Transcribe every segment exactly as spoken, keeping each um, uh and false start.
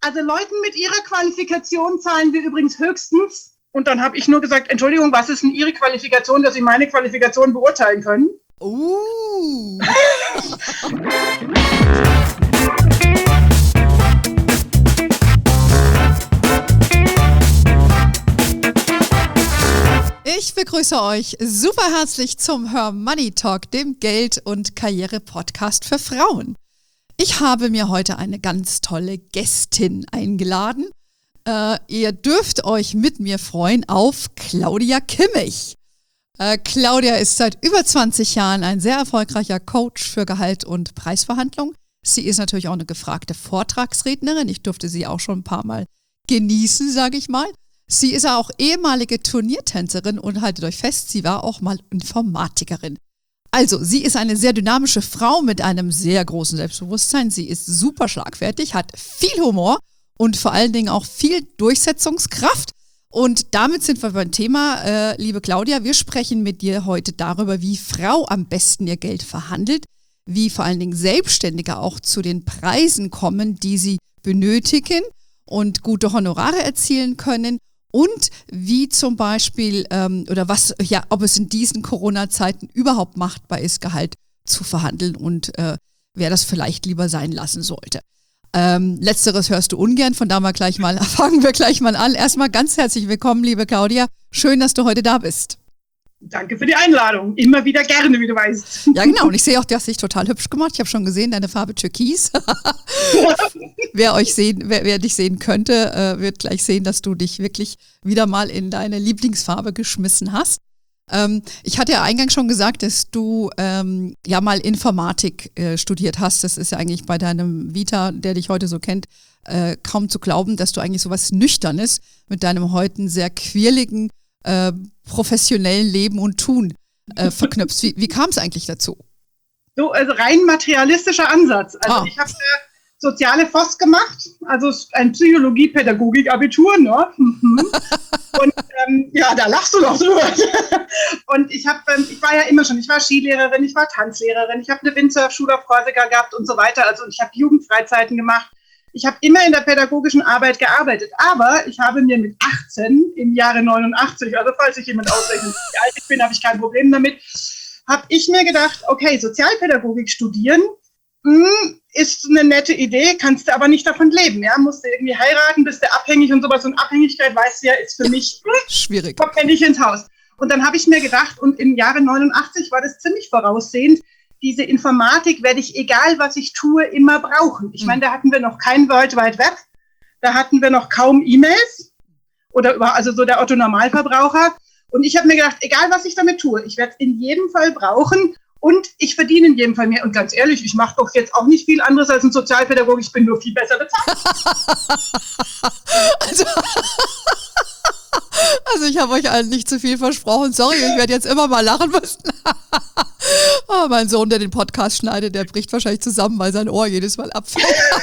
Also Leuten mit ihrer Qualifikation zahlen wir übrigens höchstens. Und dann habe ich nur gesagt, Entschuldigung, was ist denn Ihre Qualifikation, dass Sie meine Qualifikation beurteilen können? Uh. Ich begrüße euch super herzlich zum Her Money Talk, dem Geld- und Karriere-Podcast für Frauen. Ich habe mir heute eine ganz tolle Gästin eingeladen. Äh, ihr dürft euch mit mir freuen auf Claudia Kimmich. Äh, Claudia ist seit über zwanzig Jahren ein sehr erfolgreicher Coach für Gehalt- und Preisverhandlung. Sie ist natürlich auch eine gefragte Vortragsrednerin. Ich durfte sie auch schon ein paar Mal genießen, sage ich mal. Sie ist auch ehemalige Turniertänzerin und haltet euch fest, sie war auch mal Informatikerin. Also, sie ist eine sehr dynamische Frau mit einem sehr großen Selbstbewusstsein. Sie ist super schlagfertig, hat viel Humor und vor allen Dingen auch viel Durchsetzungskraft. Und damit sind wir beim Thema, äh, liebe Claudia, wir sprechen mit dir heute darüber, wie Frau am besten ihr Geld verhandelt, wie vor allen Dingen Selbstständige auch zu den Preisen kommen, die sie benötigen und gute Honorare erzielen können. Und wie zum Beispiel, ähm, oder was, ja, ob es in diesen Corona-Zeiten überhaupt machbar ist, Gehalt zu verhandeln und äh, wer das vielleicht lieber sein lassen sollte. Ähm, letzteres hörst du ungern, von da mal gleich mal, fangen wir gleich mal an. Erstmal ganz herzlich willkommen, liebe Claudia. Schön, dass du heute da bist. Danke für die Einladung. Immer wieder gerne, wie du weißt. Ja, genau. Und ich sehe auch, du hast dich total hübsch gemacht. Ich habe schon gesehen, deine Farbe Türkis. wer euch sehen, wer, wer dich sehen könnte, äh, wird gleich sehen, dass du dich wirklich wieder mal in deine Lieblingsfarbe geschmissen hast. Ähm, ich hatte ja eingangs schon gesagt, dass du ähm, ja mal Informatik äh, studiert hast. Das ist ja eigentlich bei deinem Vita, der dich heute so kennt, äh, kaum zu glauben, dass du eigentlich sowas Nüchternes mit deinem heute sehr quirligen Äh, professionellen Leben und Tun äh, verknüpfst. Wie, wie kam es eigentlich dazu? So, also rein materialistischer Ansatz. Also ah. ich habe äh, soziale Voss gemacht, also ein Psychologie-Pädagogik-Abitur, ne? Und ähm, ja, da lachst du doch drüber. Und ich habe, ähm, ich war ja immer schon, ich war Skilehrerin, ich war Tanzlehrerin, ich habe eine Windsurfschule auf Korsika gehabt und so weiter. Also ich habe Jugendfreizeiten gemacht. Ich habe immer in der pädagogischen Arbeit gearbeitet, aber ich habe mir mit achtzehn im Jahre neunundachtzig, also falls sich jemand ausrechnet, wie alt ich bin, habe ich kein Problem damit, habe ich mir gedacht, okay, Sozialpädagogik studieren mh, ist eine nette Idee, kannst du aber nicht davon leben, ja, musst du irgendwie heiraten, bist du abhängig und sowas, und Abhängigkeit, weißt du ja, ist für mich schwierig. Kommt mir nicht ins Haus. Und dann habe ich mir gedacht, und im Jahre neunundachtzig war das ziemlich voraussehend, diese Informatik werde ich, egal was ich tue, immer brauchen. Ich meine, da hatten wir noch kein World Wide Web, da hatten wir noch kaum E-Mails oder über, also so der Otto-Normalverbraucher. Und ich habe mir gedacht, egal was ich damit tue, ich werde es in jedem Fall brauchen und ich verdiene in jedem Fall mehr. Und ganz ehrlich, ich mache doch jetzt auch nicht viel anderes als ein Sozialpädagoge, ich bin nur viel besser bezahlt. also Also ich habe euch allen nicht zu viel versprochen. Sorry, ich werde jetzt immer mal lachen müssen. Oh, mein Sohn, der den Podcast schneidet, der bricht wahrscheinlich zusammen, weil sein Ohr jedes Mal abfällt.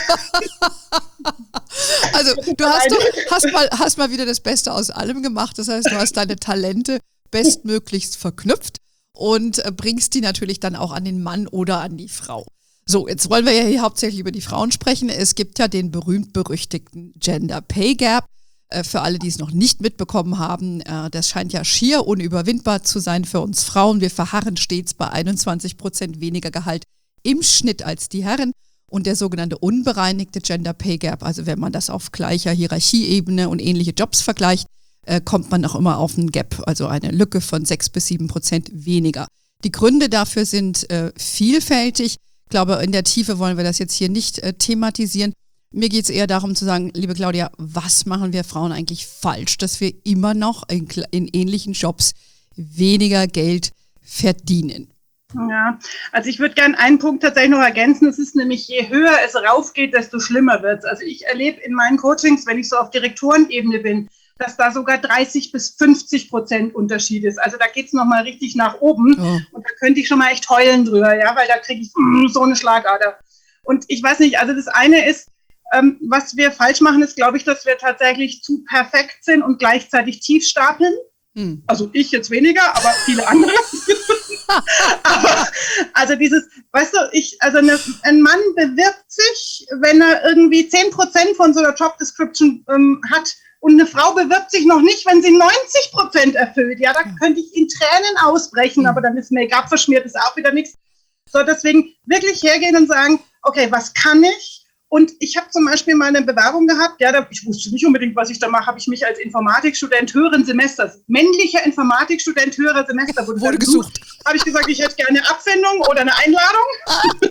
Also du hast, doch, hast, mal, hast mal wieder das Beste aus allem gemacht. Das heißt, du hast deine Talente bestmöglichst verknüpft und bringst die natürlich dann auch an den Mann oder an die Frau. So, jetzt wollen wir ja hier hauptsächlich über die Frauen sprechen. Es gibt ja den berühmt-berüchtigten Gender Pay Gap. Für alle, die es noch nicht mitbekommen haben, das scheint ja schier unüberwindbar zu sein für uns Frauen. Wir verharren stets bei einundzwanzig Prozent weniger Gehalt im Schnitt als die Herren. Und der sogenannte unbereinigte Gender Pay Gap, also wenn man das auf gleicher Hierarchieebene und ähnliche Jobs vergleicht, kommt man noch immer auf einen Gap, also eine Lücke von sechs bis sieben Prozent weniger. Die Gründe dafür sind vielfältig. Ich glaube, in der Tiefe wollen wir das jetzt hier nicht thematisieren. Mir geht es eher darum zu sagen, liebe Claudia, was machen wir Frauen eigentlich falsch, dass wir immer noch in, in ähnlichen Jobs weniger Geld verdienen? Ja, also ich würde gerne einen Punkt tatsächlich noch ergänzen. Es ist nämlich, je höher es raufgeht, desto schlimmer wird es. Also ich erlebe in meinen Coachings, wenn ich so auf Direktorenebene bin, dass da sogar dreißig bis fünfzig Prozent Unterschied ist. Also da geht es nochmal richtig nach oben. Oh. Und da könnte ich schon mal echt heulen drüber, ja, weil da kriege ich mm, so eine Schlagader. Und ich weiß nicht, also das eine ist, Ähm, was wir falsch machen, ist, glaube ich, dass wir tatsächlich zu perfekt sind und gleichzeitig tief stapeln. Hm. Also ich jetzt weniger, aber viele andere. Aber, also dieses, weißt du, ich, also eine, ein Mann bewirbt sich, wenn er irgendwie zehn Prozent von so einer Job Description ähm, hat, und eine Frau bewirbt sich noch nicht, wenn sie neunzig Prozent erfüllt. Ja, da könnte ich in Tränen ausbrechen, aber dann ist Make-up verschmiert, ist auch wieder nichts. So, deswegen wirklich hergehen und sagen, okay, was kann ich? Und ich habe zum Beispiel mal eine Bewerbung gehabt, ja, da, ich wusste nicht unbedingt, was ich da mache, habe ich mich als Informatikstudent höheren Semesters, männlicher Informatikstudent höherer Semester wurde, wurde gesucht. Habe ich gesagt, ich hätte gerne eine Abfindung oder eine Einladung.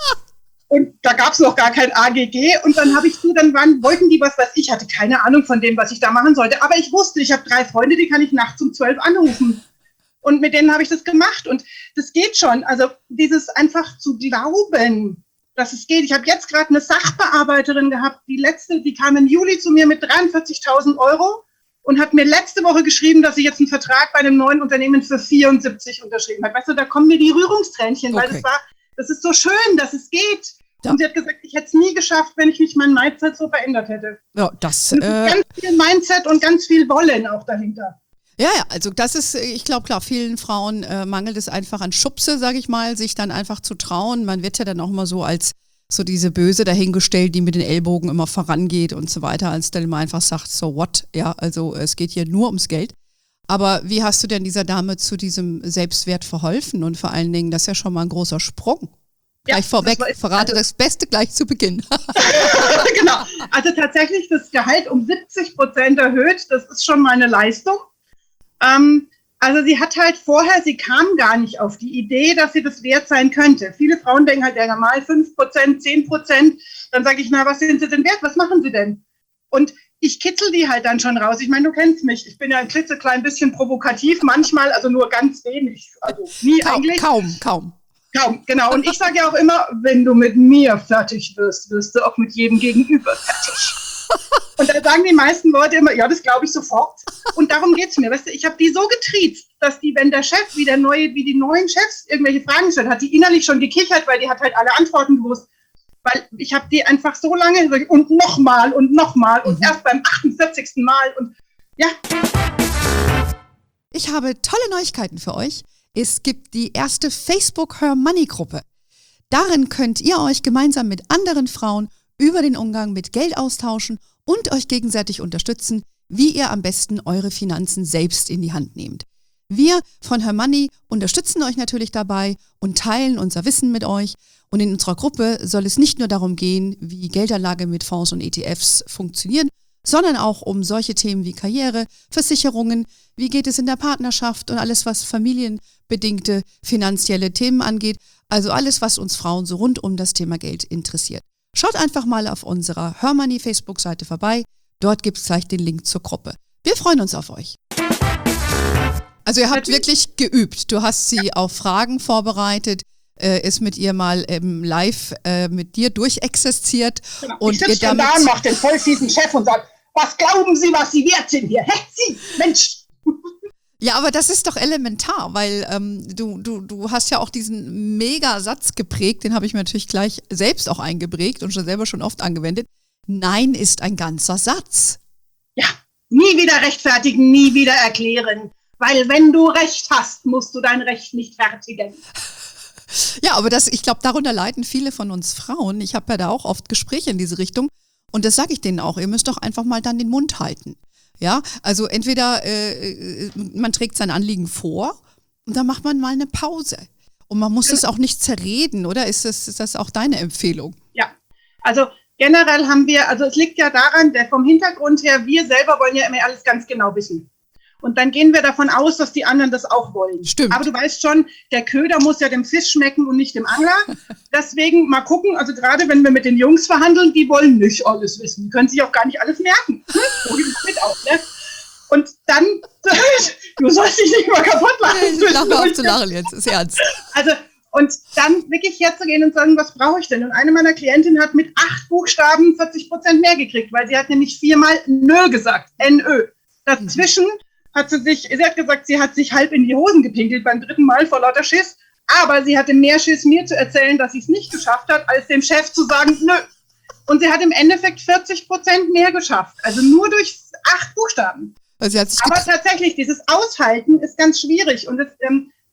Und da gab es noch gar kein A G G. Und dann habe ich so, dann waren, wollten die was, was ich hatte keine Ahnung von dem, was ich da machen sollte. Aber ich wusste, ich habe drei Freunde, die kann ich nachts um zwölf anrufen. Und mit denen habe ich das gemacht. Und das geht schon. Also dieses einfach zu glauben, dass es geht. Ich habe jetzt gerade eine Sachbearbeiterin gehabt, die letzte, die kam im Juli zu mir mit dreiundvierzigtausend Euro und hat mir letzte Woche geschrieben, dass sie jetzt einen Vertrag bei einem neuen Unternehmen für vierundsiebzig unterschrieben hat. Weißt du, da kommen mir die Rührungstränchen, okay. Weil das war, das ist so schön, dass es geht. Ja. Und sie hat gesagt, ich hätte es nie geschafft, wenn ich nicht mein Mindset so verändert hätte. Ja, das, und äh, ganz viel Mindset und ganz viel Wollen auch dahinter. Ja, ja, also das ist, ich glaube, klar, vielen Frauen äh, mangelt es einfach an Schubse, sage ich mal, sich dann einfach zu trauen. Man wird ja dann auch immer so als so diese Böse dahingestellt, die mit den Ellbogen immer vorangeht und so weiter, als dann immer einfach sagt, so what, ja, also es geht hier nur ums Geld. Aber wie hast du denn dieser Dame zu diesem Selbstwert verholfen? Und vor allen Dingen, das ist ja schon mal ein großer Sprung. Gleich ja, vorweg, das war, verrate also, das Beste gleich zu Beginn. Genau, also tatsächlich das Gehalt um siebzig Prozent erhöht, das ist schon mal eine Leistung. Ähm, also sie hat halt vorher, sie kam gar nicht auf die Idee, dass sie das wert sein könnte. Viele Frauen denken halt, ja mal fünf Prozent, zehn Prozent. Dann sage ich, na, was sind sie denn wert? Was machen sie denn? Und ich kitzel die halt dann schon raus. Ich meine, du kennst mich. Ich bin ja ein klitzeklein bisschen provokativ, manchmal, also nur ganz wenig. Also nie kaum, eigentlich. Kaum, kaum. Kaum, genau. Und ich sage ja auch immer, wenn du mit mir fertig wirst, wirst du auch mit jedem Gegenüber fertig. Und da sagen die meisten Leute immer, ja, das glaube ich sofort. Und darum geht es mir. Weißt du, ich habe die so getriezt, dass die, wenn der Chef, wie der neue, wie die neuen Chefs irgendwelche Fragen stellt, hat die innerlich schon gekichert, weil die hat halt alle Antworten gewusst. Weil ich habe die einfach so lange und nochmal und nochmal und mhm. erst beim achtundvierzigsten Mal und ja. Ich habe tolle Neuigkeiten für euch. Es gibt die erste Facebook Her Money Gruppe. Darin könnt ihr euch gemeinsam mit anderen Frauen über den Umgang mit Geld austauschen und euch gegenseitig unterstützen, wie ihr am besten eure Finanzen selbst in die Hand nehmt. Wir von Her Money unterstützen euch natürlich dabei und teilen unser Wissen mit euch. Und in unserer Gruppe soll es nicht nur darum gehen, wie Geldanlage mit Fonds und E T Fs funktionieren, sondern auch um solche Themen wie Karriere, Versicherungen, wie geht es in der Partnerschaft und alles, was familienbedingte finanzielle Themen angeht. Also alles, was uns Frauen so rund um das Thema Geld interessiert. Schaut einfach mal auf unserer Her Money Facebook-Seite vorbei. Dort gibt es gleich den Link zur Gruppe. Wir freuen uns auf euch. Also ihr habt wirklich geübt. Du hast sie auf Fragen vorbereitet, äh, ist mit ihr mal ähm, live äh, mit dir durchexerziert. Genau. Und ich sitze da und mache den vollfiesen Chef und sage, was glauben Sie, was Sie wert sind hier? Hä, Sie, Mensch! Ja, aber das ist doch elementar, weil ähm, du, du, du hast ja auch diesen Mega-Satz geprägt, den habe ich mir natürlich gleich selbst auch eingeprägt und schon selber schon oft angewendet. Nein ist ein ganzer Satz. Ja, nie wieder rechtfertigen, nie wieder erklären. Weil wenn du Recht hast, musst du dein Recht nicht fertigen. Ja, aber das, ich glaube, darunter leiden viele von uns Frauen. Ich habe ja da auch oft Gespräche in diese Richtung. Und das sage ich denen auch, ihr müsst doch einfach mal dann den Mund halten. Ja, also entweder äh, man trägt sein Anliegen vor und dann macht man mal eine Pause. Und man muss es auch nicht zerreden, oder? Ist das, ist das auch deine Empfehlung? Ja, also generell haben wir, also es liegt ja daran, der vom Hintergrund her, wir selber wollen ja immer alles ganz genau wissen. Und dann gehen wir davon aus, dass die anderen das auch wollen. Stimmt. Aber du weißt schon, der Köder muss ja dem Fisch schmecken und nicht dem Angler. Deswegen mal gucken, also gerade wenn wir mit den Jungs verhandeln, die wollen nicht alles wissen. Die können sich auch gar nicht alles merken. So geht es mit auch, ne? Und dann, du sollst dich nicht mal kaputt lachen. Ich lache auf zu lachen jetzt, ist ernst. Also, und dann wirklich herzugehen und sagen, was brauche ich denn? Und eine meiner Klientinnen hat mit acht Buchstaben vierzig Prozent mehr gekriegt, weil sie hat nämlich viermal Nö gesagt, N Ö. Dazwischen hat sie sich, sie hat gesagt, sie hat sich halb in die Hosen gepinkelt beim dritten Mal vor lauter Schiss, aber sie hatte mehr Schiss, mir zu erzählen, dass sie es nicht geschafft hat, als dem Chef zu sagen, nö. Und sie hat im Endeffekt vierzig Prozent mehr geschafft, also nur durch acht Buchstaben. Also sie hat sich aber tatsächlich, dieses Aushalten ist ganz schwierig und das, ähm,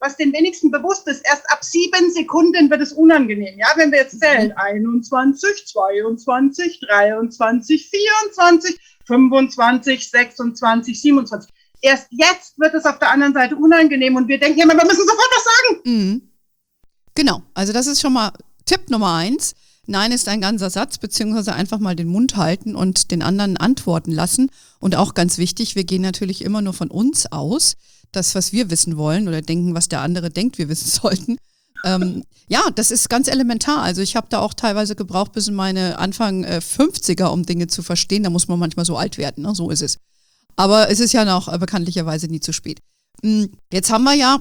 was den wenigsten bewusst ist, erst ab sieben Sekunden wird es unangenehm. Ja, wenn wir jetzt zählen, einundzwanzig, zweiundzwanzig, dreiundzwanzig, vierundzwanzig, fünfundzwanzig, sechsundzwanzig, siebenundzwanzig. Erst jetzt wird es auf der anderen Seite unangenehm und wir denken immer, wir müssen sofort was sagen. Mhm. Genau, also das ist schon mal Tipp Nummer eins. Nein ist ein ganzer Satz, beziehungsweise einfach mal den Mund halten und den anderen antworten lassen. Und auch ganz wichtig, wir gehen natürlich immer nur von uns aus, das, was wir wissen wollen oder denken, was der andere denkt, wir wissen sollten. Ähm, ja, das ist ganz elementar. Also ich habe da auch teilweise gebraucht bis in meine Anfang äh, fünfziger, um Dinge zu verstehen. Da muss man manchmal so alt werden, ne? So ist es. Aber es ist ja noch äh, bekanntlicherweise nie zu spät. Hm, jetzt haben wir ja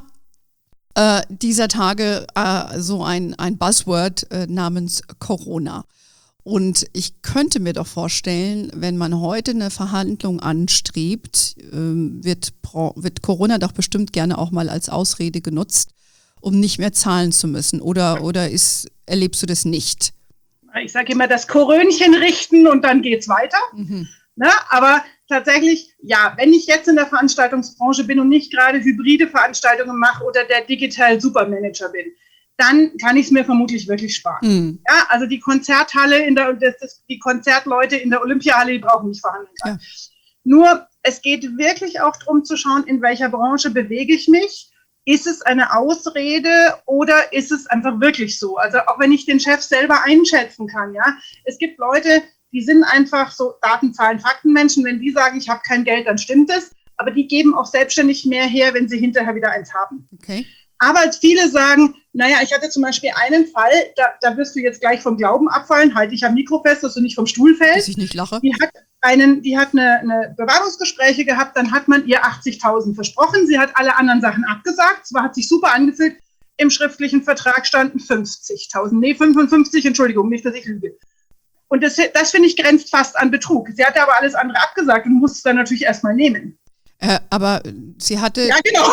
äh, dieser Tage äh, so ein, ein Buzzword äh, namens Corona. Und ich könnte mir doch vorstellen, wenn man heute eine Verhandlung anstrebt, ähm, wird, Pro, wird Corona doch bestimmt gerne auch mal als Ausrede genutzt, um nicht mehr zahlen zu müssen. Oder, oder ist, erlebst du das nicht? Ich sage immer, das Korönchen richten und dann geht's weiter. Mhm. Na, aber tatsächlich, ja, wenn ich jetzt in der Veranstaltungsbranche bin und nicht gerade hybride Veranstaltungen mache oder der Digital Supermanager bin, dann kann ich es mir vermutlich wirklich sparen. Mhm. Ja, also die Konzerthalle, in der, das, das, die Konzertleute in der Olympiahalle, die brauchen nicht verhandeln. Ja. Nur, es geht wirklich auch darum zu schauen, in welcher Branche bewege ich mich. Ist es eine Ausrede oder ist es einfach wirklich so? Also auch wenn ich den Chef selber einschätzen kann, ja. Es gibt Leute, die sind einfach so Daten, Zahlen, Faktenmenschen. Wenn die sagen, ich habe kein Geld, dann stimmt es. Aber die geben auch selbstständig mehr her, wenn sie hinterher wieder eins haben. Okay. Aber viele sagen, naja, ich hatte zum Beispiel einen Fall, da, da wirst du jetzt gleich vom Glauben abfallen, halte ich am Mikro fest, dass du nicht vom Stuhl fällst. Dass ich nicht lache. Die hat, einen, die hat eine, eine Bewerbungsgespräche gehabt, dann hat man ihr achtzigtausend versprochen, sie hat alle anderen Sachen abgesagt, zwar hat sich super angefühlt, im schriftlichen Vertrag standen fünfzigtausend, nee, fünfundfünfzig, Entschuldigung, nicht, dass ich lüge. Und das, das finde ich, grenzt fast an Betrug. Sie hatte aber alles andere abgesagt und musste es dann natürlich erstmal nehmen. Äh, aber sie hatte... Ja, genau.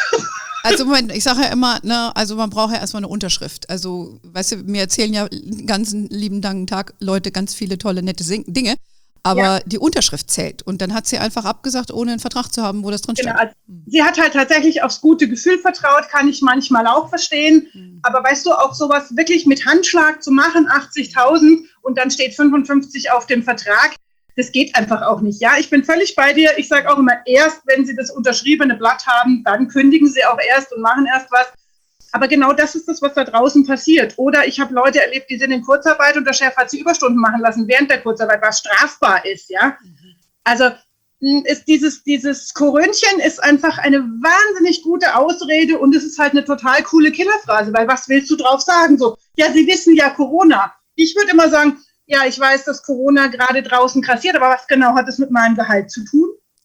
Also Moment, ich sage ja immer, ne, also man braucht ja erstmal eine Unterschrift. Also, weißt du, mir erzählen ja den ganzen lieben langen Tag Leute ganz viele tolle, nette Sing- Dinge, aber ja. Die Unterschrift zählt. Und dann hat sie einfach abgesagt, ohne einen Vertrag zu haben, wo das drin steht. Genau. Also, sie hat halt tatsächlich aufs gute Gefühl vertraut, kann ich manchmal auch verstehen. Mhm. Aber weißt du, auch sowas wirklich mit Handschlag zu machen, achtzigtausend und dann steht fünfundfünfzig auf dem Vertrag, das geht einfach auch nicht. Ja, ich bin völlig bei dir. Ich sage auch immer, erst wenn Sie das unterschriebene Blatt haben, dann kündigen Sie auch erst und machen erst was. Aber genau das ist das, was da draußen passiert. Oder ich habe Leute erlebt, die sind in Kurzarbeit und der Chef hat sie Überstunden machen lassen während der Kurzarbeit, was strafbar ist. Ja, mhm. Also ist dieses, dieses Korönchen ist einfach eine wahnsinnig gute Ausrede und es ist halt eine total coole Killerphrase, weil was willst du drauf sagen? So, ja, Sie wissen ja Corona. Ich würde immer sagen, ja, ich weiß, dass Corona gerade draußen grassiert, aber was genau hat es mit meinem Gehalt zu tun?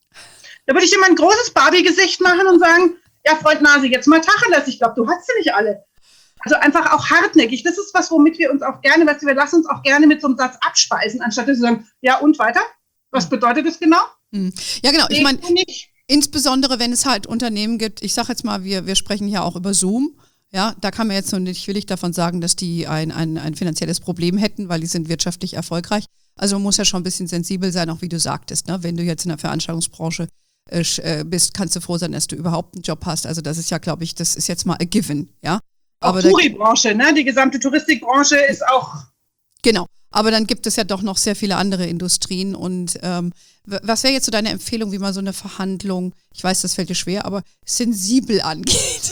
Da würde ich immer ein großes Barbie-Gesicht machen und sagen, ja, Freund Nase, jetzt mal Tacheles, ich glaube, du hast sie nicht alle. Also einfach auch hartnäckig. Das ist was, womit wir uns auch gerne, weißt du, wir lassen uns auch gerne mit so einem Satz abspeisen, anstatt zu sagen, ja und weiter? Was bedeutet das genau? Ja, genau. Ich meine, insbesondere, wenn es halt Unternehmen gibt, ich sage jetzt mal, wir, wir sprechen ja auch über Zoom. Ja, da kann man jetzt noch nicht willig davon sagen, dass die ein, ein, ein finanzielles Problem hätten, weil die sind wirtschaftlich erfolgreich. Also man muss ja schon ein bisschen sensibel sein, auch wie du sagtest. Ne? Wenn du jetzt in der Veranstaltungsbranche äh, bist, kannst du froh sein, dass du überhaupt einen Job hast. Also das ist ja, glaube ich, das ist jetzt mal a given. Ja? Auch Touri-Branche, ne? Die gesamte Touristikbranche ist auch... Genau, aber dann gibt es ja doch noch sehr viele andere Industrien. Und ähm, was wäre jetzt so deine Empfehlung, wie man so eine Verhandlung, ich weiß, das fällt dir schwer, aber sensibel angeht?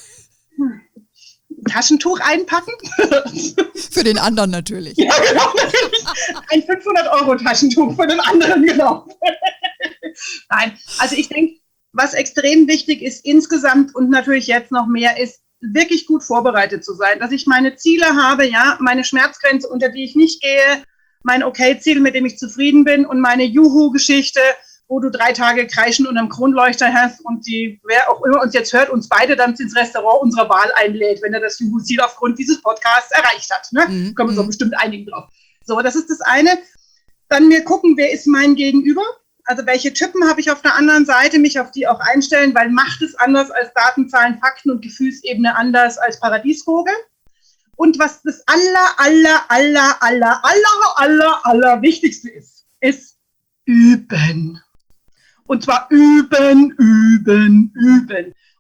Taschentuch einpacken? Für den anderen natürlich. Ja, genau. Ein fünfhundert-Euro-Taschentuch für den anderen, genau. Nein, also ich denke, was extrem wichtig ist insgesamt und natürlich jetzt noch mehr ist, wirklich gut vorbereitet zu sein, dass ich meine Ziele habe, ja, meine Schmerzgrenze, unter die ich nicht gehe, mein Okay-Ziel, mit dem ich zufrieden bin und meine Juhu-Geschichte, wo du drei Tage kreischen und am Kronleuchter hast und die, wer auch immer uns jetzt hört, uns beide dann ins Restaurant unserer Wahl einlädt, wenn er das Juhu-Ziel aufgrund dieses Podcasts erreicht hat. Ne? Mhm. Können wir so bestimmt einigen drauf. So, das ist das eine. Dann wir gucken, wer ist mein Gegenüber? Also welche Typen habe ich auf der anderen Seite, mich auf die auch einstellen, weil Macht ist anders als Daten, Zahlen, Fakten und Gefühlsebene anders als Paradiesvogel. Und was das aller, aller, aller, aller, aller, aller, aller Wichtigste ist, ist üben. Und zwar üben, üben, üben.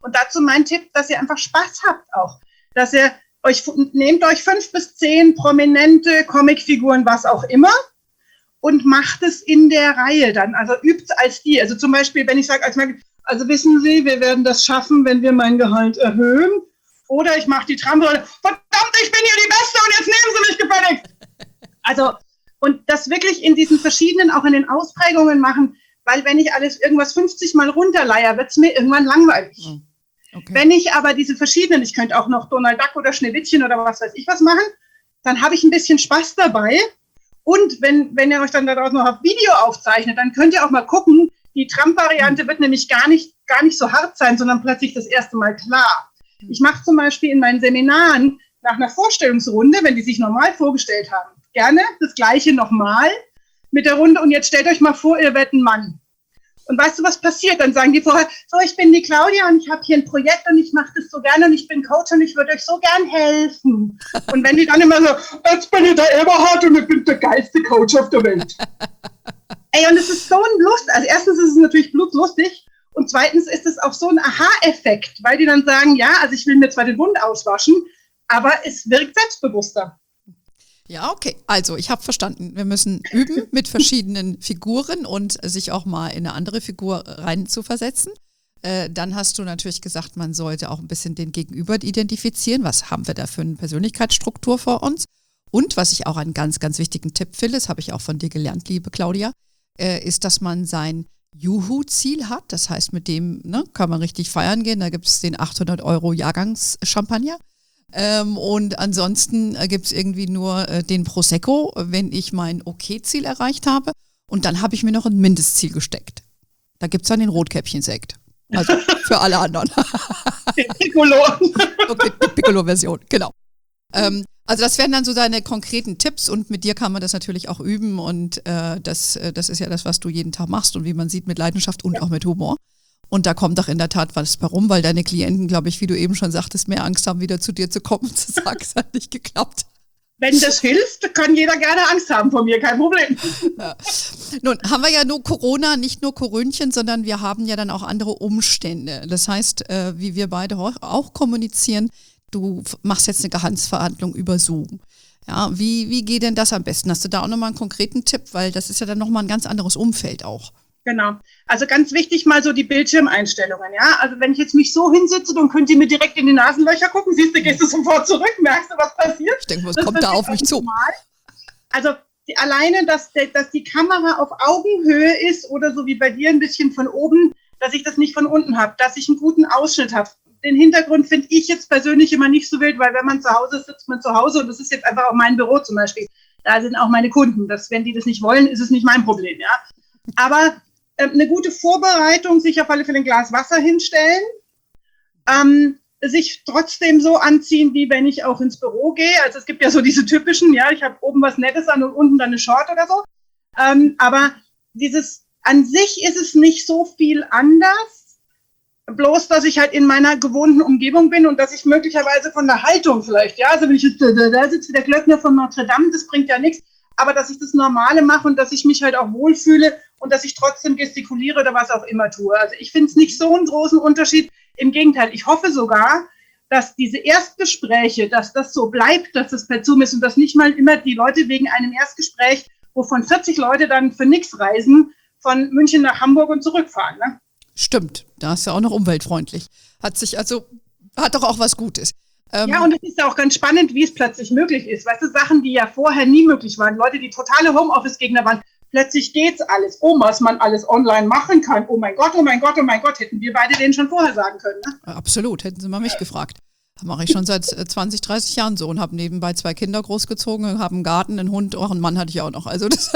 Und dazu mein Tipp, dass ihr einfach Spaß habt auch. Dass ihr euch, nehmt euch fünf bis zehn prominente Comicfiguren, was auch immer, und macht es in der Reihe dann. Also übt es als die. Also zum Beispiel, wenn ich sage, als also wissen Sie, wir werden das schaffen, wenn wir mein Gehalt erhöhen. Oder ich mache die Tramrolle. Verdammt, ich bin hier die Beste und jetzt nehmen Sie mich gefälligst. Also, und das wirklich in diesen verschiedenen, auch in den Ausprägungen machen, weil wenn ich alles irgendwas fünfzig Mal runterleier, wird es mir irgendwann langweilig. Okay. Wenn ich aber diese verschiedenen, ich könnte auch noch Donald Duck oder Schneewittchen oder was weiß ich was machen, dann habe ich ein bisschen Spaß dabei. Und wenn, wenn ihr euch dann daraus noch auf Video aufzeichnet, dann könnt ihr auch mal gucken, die Trump-Variante wird nämlich gar nicht, gar nicht so hart sein, sondern plötzlich das erste Mal klar. Ich mache zum Beispiel in meinen Seminaren nach einer Vorstellungsrunde, wenn die sich normal vorgestellt haben, gerne das Gleiche nochmal mit der Runde. Und jetzt stellt euch mal vor, ihr werdet ein Mann. Und weißt du, was passiert? Dann sagen die vorher, so, ich bin die Claudia und ich habe hier ein Projekt und ich mache das so gerne und ich bin Coach und ich würde euch so gern helfen. Und wenn die dann immer so, jetzt bin ich der Eberhard und ich bin der geilste Coach auf der Welt. Ey, und es ist so ein Lust. Also erstens ist es natürlich blutlustig und zweitens ist es auch so ein Aha-Effekt, weil die dann sagen, ja, also ich will mir zwar den Mund auswaschen, aber es wirkt selbstbewusster. Ja, okay. Also ich habe verstanden, wir müssen üben mit verschiedenen Figuren und sich auch mal in eine andere Figur rein zu versetzen. Äh, dann hast du natürlich gesagt, man sollte auch ein bisschen den Gegenüber identifizieren. Was haben wir da für eine Persönlichkeitsstruktur vor uns? Und was ich auch einen ganz, ganz wichtigen Tipp finde, das habe ich auch von dir gelernt, liebe Claudia, äh, ist, dass man sein Juhu-Ziel hat. Das heißt, mit dem ne, kann man richtig feiern gehen. Da gibt es den achthundert Euro Jahrgangs-Champagner. Ähm, und ansonsten äh, gibt es irgendwie nur äh, den Prosecco, wenn ich mein Okay-Ziel erreicht habe. Und dann habe ich mir noch ein Mindestziel gesteckt. Da gibt es dann den Rotkäppchen-Sekt. Also für alle anderen. Den Piccolo. Okay, die Piccolo-Version, genau. Ähm, also das wären dann so deine konkreten Tipps und mit dir kann man das natürlich auch üben und äh, das, äh, das ist ja das, was du jeden Tag machst und wie man sieht, mit Leidenschaft und ja. auch mit Humor. Und da kommt doch in der Tat was warum, weil deine Klienten, glaube ich, wie du eben schon sagtest, mehr Angst haben, wieder zu dir zu kommen und zu sagen, es hat nicht geklappt. Wenn das hilft, kann jeder gerne Angst haben vor mir, kein Problem. Ja. Nun haben wir ja nur Corona, nicht nur Corönchen, sondern wir haben ja dann auch andere Umstände. Das heißt, äh, wie wir beide auch kommunizieren, du machst jetzt eine Gehaltsverhandlung über Zoom. Ja, wie, wie geht denn das am besten? Hast du da auch nochmal einen konkreten Tipp? Weil das ist ja dann nochmal ein ganz anderes Umfeld auch. Genau. Also ganz wichtig mal so die Bildschirmeinstellungen, ja. Also wenn ich jetzt mich so hinsitze, dann könnt ihr mir direkt in die Nasenlöcher gucken. Siehst du, gehst du sofort zurück, merkst du, was passiert? Ich denke, was das kommt da auf mich zu? Normal. Also die, alleine, dass, dass die Kamera auf Augenhöhe ist oder so wie bei dir ein bisschen von oben, dass ich das nicht von unten habe, dass ich einen guten Ausschnitt habe. Den Hintergrund finde ich jetzt persönlich immer nicht so wild, weil wenn man zu Hause ist, sitzt man zu Hause und das ist jetzt einfach auch mein Büro zum Beispiel. Da sind auch meine Kunden. Das, wenn die das nicht wollen, ist es nicht mein Problem, ja. Aber eine gute Vorbereitung, sich auf alle Fälle ein Glas Wasser hinstellen, ähm, sich trotzdem so anziehen, wie wenn ich auch ins Büro gehe. Also es gibt ja so diese typischen, ja, ich habe oben was Nettes an und unten dann eine Short oder so. Ähm, aber dieses, an sich ist es nicht so viel anders, bloß, dass ich halt in meiner gewohnten Umgebung bin und dass ich möglicherweise von der Haltung vielleicht, ja, also wenn ich jetzt, da sitzt der Glöckner von Notre Dame, das bringt ja nichts, aber dass ich das Normale mache und dass ich mich halt auch wohlfühle und dass ich trotzdem gestikuliere oder was auch immer tue. Also ich finde es nicht so einen großen Unterschied. Im Gegenteil, ich hoffe sogar, dass diese Erstgespräche, dass das so bleibt, dass das per Zoom ist und dass nicht mal immer die Leute wegen einem Erstgespräch, wovon vierzig Leute dann für nichts reisen, von München nach Hamburg und zurückfahren. Ne? Stimmt, da ist ja auch noch umweltfreundlich. Hat sich also, hat doch auch was Gutes. Ähm ja, und es ist ja auch ganz spannend, wie es plötzlich möglich ist. Weißt du, Sachen, die ja vorher nie möglich waren. Leute, die totale Homeoffice-Gegner waren, plötzlich geht's alles. Oh, was man alles online machen kann. Oh mein Gott, oh mein Gott, oh mein Gott. Hätten wir beide denen schon vorher sagen können. Ne? Absolut, hätten sie mal mich gefragt. Das mache ich schon seit zwanzig, dreißig Jahren so und habe nebenbei zwei Kinder großgezogen, habe einen Garten, einen Hund, auch einen Mann hatte ich auch noch. Also das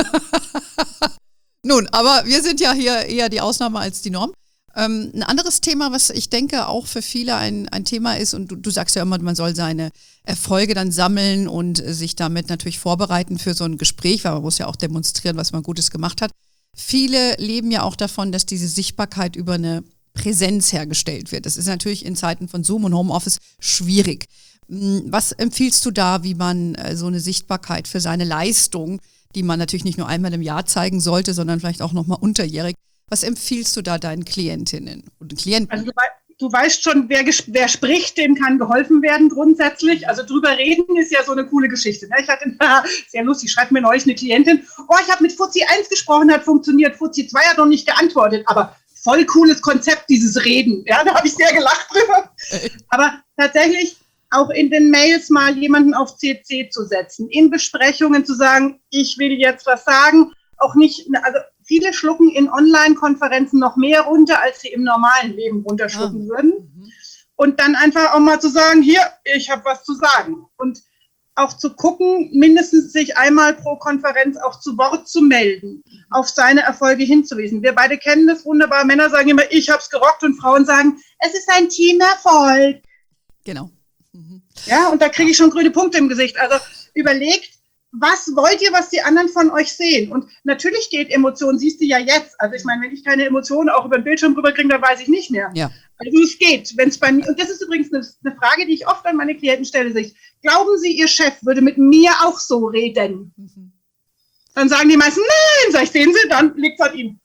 Nun, aber wir sind ja hier eher die Ausnahme als die Norm. Ähm, ein anderes Thema, was ich denke auch für viele ein, ein Thema ist, und du, du sagst ja immer, man soll seine Erfolge dann sammeln und sich damit natürlich vorbereiten für so ein Gespräch, weil man muss ja auch demonstrieren, was man Gutes gemacht hat. Viele leben ja auch davon, dass diese Sichtbarkeit über eine Präsenz hergestellt wird. Das ist natürlich in Zeiten von Zoom und Homeoffice schwierig. Was empfiehlst du da, wie man so eine Sichtbarkeit für seine Leistung, die man natürlich nicht nur einmal im Jahr zeigen sollte, sondern vielleicht auch nochmal unterjährig, was empfiehlst du da deinen Klientinnen und Klienten? Also du weißt schon, wer, wer spricht, dem kann geholfen werden grundsätzlich. Also drüber reden ist ja so eine coole Geschichte. Ne? Ich hatte, sehr lustig, schreibt mir neulich eine Klientin, oh, ich habe mit Fuzzi eins gesprochen, hat funktioniert, Fuzzi zwei hat noch nicht geantwortet, aber voll cooles Konzept, dieses Reden. Ja, da habe ich sehr gelacht drüber. Aber tatsächlich auch in den Mails mal jemanden auf C C zu setzen, in Besprechungen zu sagen, ich will jetzt was sagen, auch nicht, also viele schlucken in Online-Konferenzen noch mehr runter, als sie im normalen Leben runterschlucken ah. würden. Mhm. Und dann einfach auch mal zu sagen, hier, ich habe was zu sagen. Und auch zu gucken, mindestens sich einmal pro Konferenz auch zu Wort zu melden, auf seine Erfolge hinzuweisen. Wir beide kennen das wunderbar. Männer sagen immer, ich hab's gerockt, und Frauen sagen, es ist ein Teamerfolg. Genau. Mhm. Ja, und da kriege ich schon grüne Punkte im Gesicht. Also überlegt, was wollt ihr, was die anderen von euch sehen? Und natürlich geht Emotionen, siehst du ja jetzt. Also ich meine, wenn ich keine Emotionen auch über den Bildschirm rüberkriege, dann weiß ich nicht mehr. Ja. Also es geht, wenn es bei mir, und das ist übrigens eine, eine Frage, die ich oft an meine Klienten stelle, sich, glauben Sie, Ihr Chef würde mit mir auch so reden? Mhm. Dann sagen die meisten, nein, sag ich, sehen Sie, dann liegt es an ihm.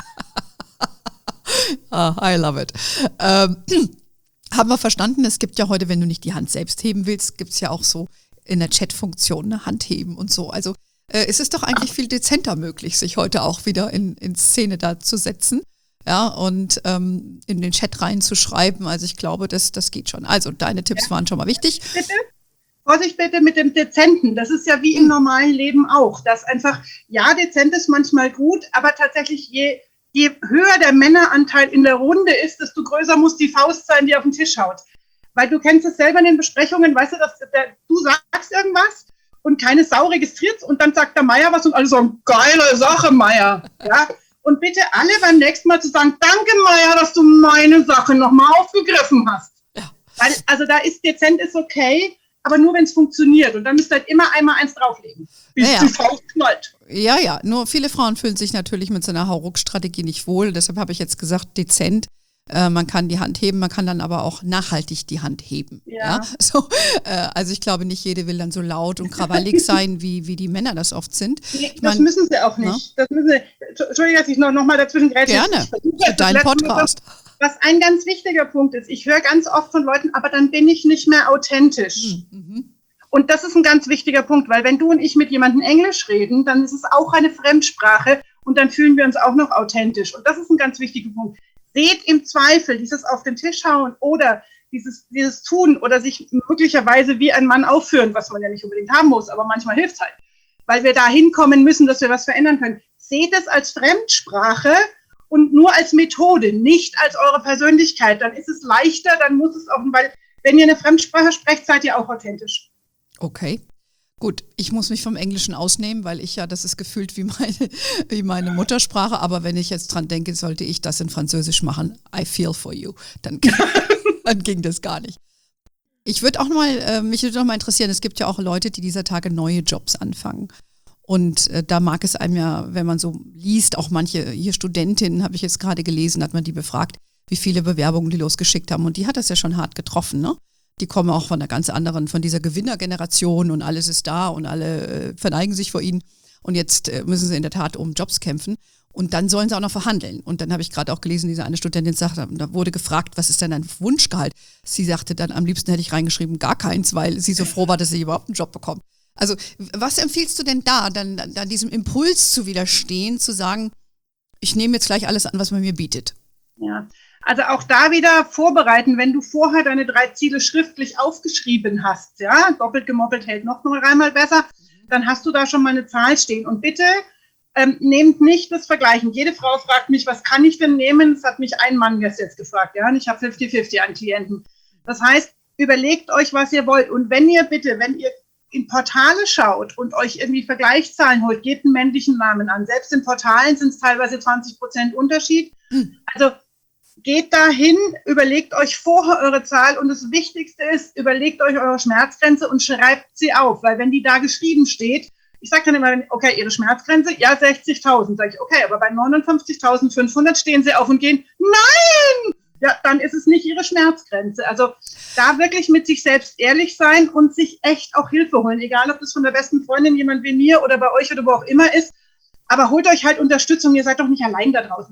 Ah, I love it. Ähm, haben wir verstanden, es gibt ja heute, wenn du nicht die Hand selbst heben willst, gibt es ja auch so in der Chat-Funktion eine Hand heben und so. Also äh, es ist doch eigentlich viel dezenter möglich, sich heute auch wieder in, in Szene da zu setzen. Ja, und ähm, in den Chat reinzuschreiben. Also ich glaube, das, das geht schon. Also deine Tipps ja. waren schon mal wichtig. Bitte? Vorsicht bitte mit dem Dezenten. Das ist ja wie im normalen Leben auch. Das einfach, ja, dezent ist manchmal gut, aber tatsächlich je, je höher der Männeranteil in der Runde ist, desto größer muss die Faust sein, die auf den Tisch haut. Weil du kennst es selber in den Besprechungen, weißt du, dass der, du sagst irgendwas und keine Sau registriert und dann sagt der Meier was und alle sagen, geile Sache, Meier. Ja. Und bitte alle beim nächsten Mal zu sagen, danke Meier, dass du meine Sache nochmal aufgegriffen hast. Ja. Weil, also da ist dezent ist okay, aber nur wenn es funktioniert. Und dann müsst ihr halt immer einmal eins drauflegen, bis ja, ja. die Faust knallt. Ja, ja, nur viele Frauen fühlen sich natürlich mit so einer Hauruck-Strategie nicht wohl. Deshalb habe ich jetzt gesagt, dezent. Äh, man kann die Hand heben, man kann dann aber auch nachhaltig die Hand heben. Ja. Ja? So, äh, also ich glaube, nicht jede will dann so laut und krawallig sein, wie, wie die Männer das oft sind. Nee, das mein, müssen sie auch nicht. Das müssen sie, Entschuldigung, dass ich noch, noch mal dazwischen grätsche. Gerne, für deinen Podcast. Was ein ganz wichtiger Punkt ist, ich höre ganz oft von Leuten, aber dann bin ich nicht mehr authentisch. Mhm. Und das ist ein ganz wichtiger Punkt, weil wenn du und ich mit jemandem Englisch reden, dann ist es auch eine Fremdsprache und dann fühlen wir uns auch noch authentisch. Und das ist ein ganz wichtiger Punkt. Seht im Zweifel dieses auf den Tisch hauen oder dieses, dieses Tun oder sich möglicherweise wie ein Mann aufführen, was man ja nicht unbedingt haben muss, aber manchmal hilft es halt, weil wir da hinkommen müssen, dass wir was verändern können. Seht es als Fremdsprache und nur als Methode, nicht als eure Persönlichkeit. Dann ist es leichter, dann muss es auch, weil wenn ihr eine Fremdsprache sprecht, seid ihr auch authentisch. Okay. Gut, ich muss mich vom Englischen ausnehmen, weil ich ja, das ist gefühlt wie meine, wie meine Muttersprache, aber wenn ich jetzt dran denke, sollte ich das in Französisch machen, I feel for you, dann, dann ging das gar nicht. Ich würde auch mal, äh, mich würde auch mal interessieren, es gibt ja auch Leute, die dieser Tage neue Jobs anfangen. Und äh, da mag es einem ja, wenn man so liest, auch manche hier Studentinnen, habe ich jetzt gerade gelesen, hat man die befragt, wie viele Bewerbungen die losgeschickt haben. Und die hat das ja schon hart getroffen, ne? Die kommen auch von einer ganz anderen, von dieser Gewinnergeneration und alles ist da und alle äh, verneigen sich vor ihnen. Und jetzt äh, müssen sie in der Tat um Jobs kämpfen. Und dann sollen sie auch noch verhandeln. Und dann habe ich gerade auch gelesen, diese eine Studentin sagte, da wurde gefragt, was ist denn dein Wunschgehalt? Sie sagte dann, am liebsten hätte ich reingeschrieben, gar keins, weil sie so froh war, dass sie überhaupt einen Job bekommt. Also was empfiehlst du denn da, dann, dann diesem Impuls zu widerstehen, zu sagen, ich nehme jetzt gleich alles an, was man mir bietet? Ja, also auch da wieder vorbereiten, wenn du vorher deine drei Ziele schriftlich aufgeschrieben hast, ja, doppelt gemoppelt hält noch mal einmal besser, dann hast du da schon mal eine Zahl stehen. Und bitte ähm, nehmt nicht das Vergleichen. Jede Frau fragt mich, was kann ich denn nehmen? Das hat mich ein Mann jetzt gefragt, ja, und ich habe fünfzig fünfzig an Klienten. Das heißt, überlegt euch, was ihr wollt. Und wenn ihr bitte, wenn ihr in Portale schaut und euch irgendwie Vergleichszahlen holt, gebt einen männlichen Namen an. Selbst in Portalen sind es teilweise zwanzig Prozent Unterschied. Mhm. Also geht dahin, überlegt euch vorher eure Zahl und das Wichtigste ist, überlegt euch eure Schmerzgrenze und schreibt sie auf, weil wenn die da geschrieben steht, ich sage dann immer, okay, Ihre Schmerzgrenze, ja, sechzigtausend, sage ich, okay, aber bei neunundfünfzigtausendfünfhundert stehen Sie auf und gehen, nein! Ja, dann ist es nicht Ihre Schmerzgrenze. Also da wirklich mit sich selbst ehrlich sein und sich echt auch Hilfe holen, egal ob das von der besten Freundin, jemand wie mir oder bei euch oder wo auch immer ist, aber holt euch halt Unterstützung, ihr seid doch nicht allein da draußen.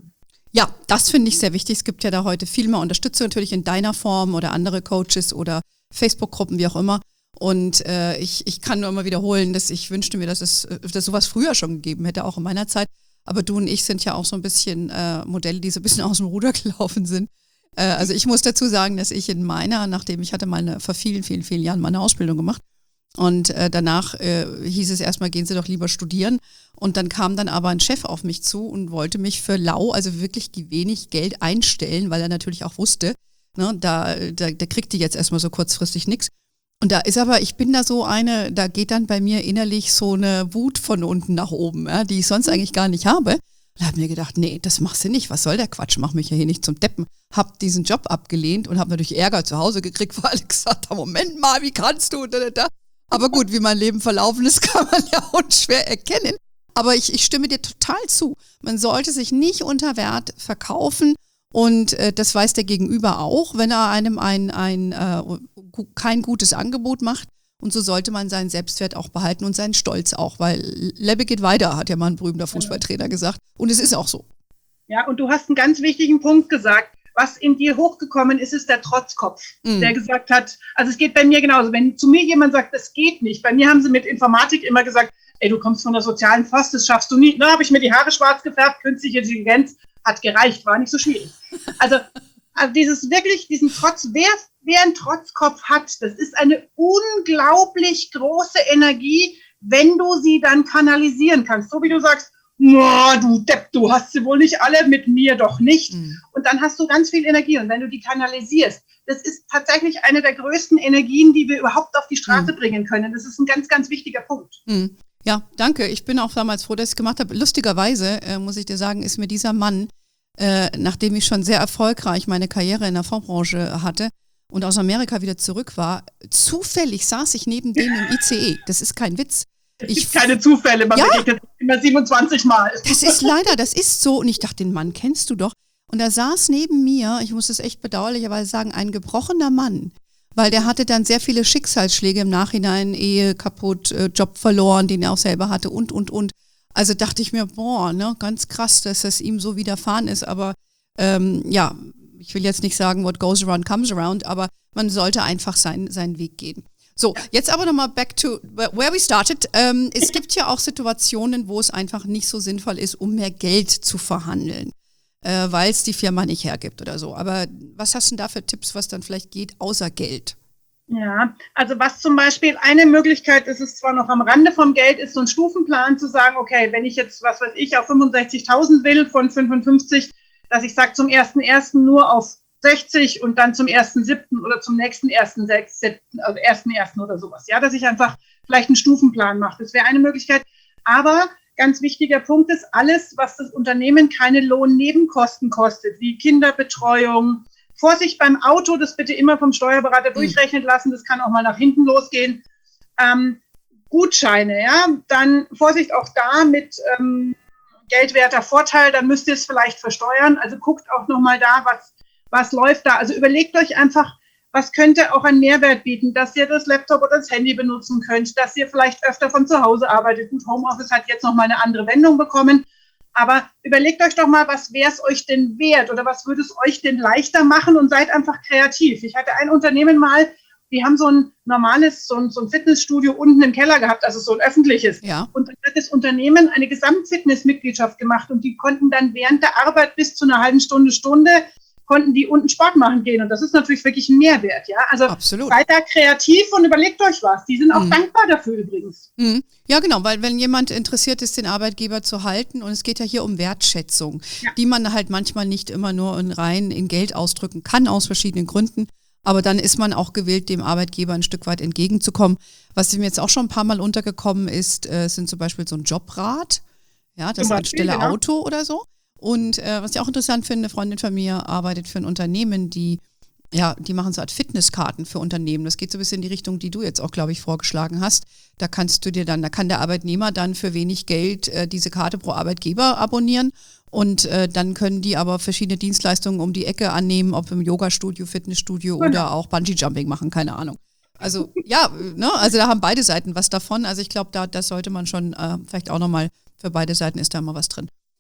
Ja, das finde ich sehr wichtig. Es gibt ja da heute viel mehr Unterstützung natürlich in deiner Form oder andere Coaches oder Facebook-Gruppen, wie auch immer. Und äh, ich, ich kann nur immer wiederholen, dass ich wünschte mir, dass es dass sowas früher schon gegeben hätte, auch in meiner Zeit. Aber du und ich sind ja auch so ein bisschen äh, Modelle, die so ein bisschen aus dem Ruder gelaufen sind. Äh, also ich muss dazu sagen, dass ich in meiner, nachdem ich hatte mal eine, vor vielen, vielen, vielen Jahren meine Ausbildung gemacht und äh, danach äh, hieß es erstmal, gehen Sie doch lieber studieren. Und dann kam dann aber ein Chef auf mich zu und wollte mich für lau, also wirklich wenig Geld einstellen, weil er natürlich auch wusste, ne, da, da, da kriegt die jetzt erstmal so kurzfristig nichts. Und da ist aber, ich bin da so eine, da geht dann bei mir innerlich so eine Wut von unten nach oben, ja, die ich sonst eigentlich gar nicht habe. Und habe mir gedacht, nee, das machst du nicht, was soll der Quatsch, mach mich ja hier nicht zum Deppen. Hab diesen Job abgelehnt und habe natürlich Ärger zu Hause gekriegt, weil alle gesagt haben, Moment mal, wie kannst du? Da, da, da. Aber gut, wie mein Leben verlaufen ist, kann man ja unschwer erkennen. Aber ich, ich stimme dir total zu. Man sollte sich nicht unter Wert verkaufen und äh, das weiß der Gegenüber auch, wenn er einem ein, ein, äh, kein gutes Angebot macht. Und so sollte man seinen Selbstwert auch behalten und seinen Stolz auch, weil Lebe geht weiter, hat ja mal ein berühmter Fußballtrainer gesagt. Und es ist auch so. Ja, und du hast einen ganz wichtigen Punkt gesagt. Was in dir hochgekommen ist, ist der Trotzkopf, mm. der gesagt hat, also es geht bei mir genauso, wenn zu mir jemand sagt, das geht nicht, bei mir haben sie mit Informatik immer gesagt, ey, du kommst von der sozialen Post, das schaffst du nie. Na, habe ich mir die Haare schwarz gefärbt, künstliche Intelligenz, hat gereicht, war nicht so schwierig. Also, also dieses wirklich, diesen Trotz, wer, wer einen Trotzkopf hat, das ist eine unglaublich große Energie, wenn du sie dann kanalisieren kannst. So wie du sagst, na, du Depp, du hast sie wohl nicht alle, mit mir doch nicht. Mhm. Und dann hast du ganz viel Energie. Und wenn du die kanalisierst, das ist tatsächlich eine der größten Energien, die wir überhaupt auf die Straße mhm. bringen können. Das ist ein ganz, ganz wichtiger Punkt. Mhm. Ja, danke. Ich bin auch damals froh, dass ich es gemacht habe. Lustigerweise, äh, muss ich dir sagen, ist mir dieser Mann, äh, nachdem ich schon sehr erfolgreich meine Karriere in der Fondsbranche hatte und aus Amerika wieder zurück war, zufällig saß ich neben dem im I C E. Das ist kein Witz. Es gibt ich, keine Zufälle, man ja, begegnet immer siebenundzwanzig Mal. Das ist leider, das ist so. Und ich dachte, den Mann kennst du doch. Und er saß neben mir, ich muss es echt bedauerlicherweise sagen, ein gebrochener Mann. Weil der hatte dann sehr viele Schicksalsschläge im Nachhinein, Ehe kaputt, Job verloren, den er auch selber hatte und, und, und. Also dachte ich mir, boah, ne, ganz krass, dass das ihm so widerfahren ist. Aber ähm, ja, ich will jetzt nicht sagen, what goes around comes around, aber man sollte einfach seinen, seinen Weg gehen. So, jetzt aber nochmal back to where we started. Ähm, es gibt ja auch Situationen, wo es einfach nicht so sinnvoll ist, um mehr Geld zu verhandeln, äh, weil es die Firma nicht hergibt oder so. Aber was hast du denn da für Tipps, was dann vielleicht geht, außer Geld? Ja, also was zum Beispiel eine Möglichkeit ist, ist zwar noch am Rande vom Geld, ist so ein Stufenplan zu sagen, okay, wenn ich jetzt, was weiß ich, auf fünfundsechzigtausend will von fünfundfünfzig, dass ich sage zum ersten ersten nur auf sechzig und dann zum ersten siebten oder zum nächsten ersten siebten, also ersten ersten oder sowas. Ja, dass ich einfach vielleicht einen Stufenplan mache. Das wäre eine Möglichkeit. Aber ganz wichtiger Punkt ist, alles, was das Unternehmen keine Lohnnebenkosten kostet, wie Kinderbetreuung, Vorsicht beim Auto, das bitte immer vom Steuerberater durchrechnen lassen, das kann auch mal nach hinten losgehen. Ähm, Gutscheine, ja, dann Vorsicht auch da mit ähm, geldwerter Vorteil, dann müsst ihr es vielleicht versteuern. Also guckt auch nochmal da, was Was läuft da? Also überlegt euch einfach, was könnte auch einen Mehrwert bieten, dass ihr das Laptop oder das Handy benutzen könnt, dass ihr vielleicht öfter von zu Hause arbeitet. Und Homeoffice hat jetzt nochmal eine andere Wendung bekommen. Aber überlegt euch doch mal, was wäre es euch denn wert oder was würde es euch denn leichter machen und seid einfach kreativ. Ich hatte ein Unternehmen mal, die haben so ein normales, so ein, so ein Fitnessstudio unten im Keller gehabt, also so ein öffentliches. Ja. Und dann hat das Unternehmen eine Gesamtfitnessmitgliedschaft gemacht und die konnten dann während der Arbeit bis zu einer halben Stunde, Stunde konnten die unten Sport machen gehen. Und das ist natürlich wirklich ein Mehrwert, ja. Also Absolut. Seid da kreativ und überlegt euch was. Die sind auch mhm. dankbar dafür übrigens. Mhm. Ja, genau, weil wenn jemand interessiert ist, den Arbeitgeber zu halten, und es geht ja hier um Wertschätzung, ja. die man halt manchmal nicht immer nur in rein in Geld ausdrücken kann, aus verschiedenen Gründen. Aber dann ist man auch gewillt, dem Arbeitgeber ein Stück weit entgegenzukommen. Was mir jetzt auch schon ein paar Mal untergekommen ist, äh, sind zum Beispiel so ein Jobrat, ja, das anstelle genau. Auto oder so. Und äh, was ich auch interessant finde, eine Freundin von mir arbeitet für ein Unternehmen, die, ja, die machen so Art Fitnesskarten für Unternehmen. Das geht so ein bisschen in die Richtung, die du jetzt auch, glaube ich, vorgeschlagen hast. Da kannst du dir dann, da kann der Arbeitnehmer dann für wenig Geld äh, diese Karte pro Arbeitgeber abonnieren. Und äh, dann können die aber verschiedene Dienstleistungen um die Ecke annehmen, ob im Yoga-Studio, Fitnessstudio genau. oder auch Bungee-Jumping machen, keine Ahnung. Also ja, ne, also da haben beide Seiten was davon. Also ich glaube, da das sollte man schon, äh, vielleicht auch nochmal, für beide Seiten ist da immer was drin.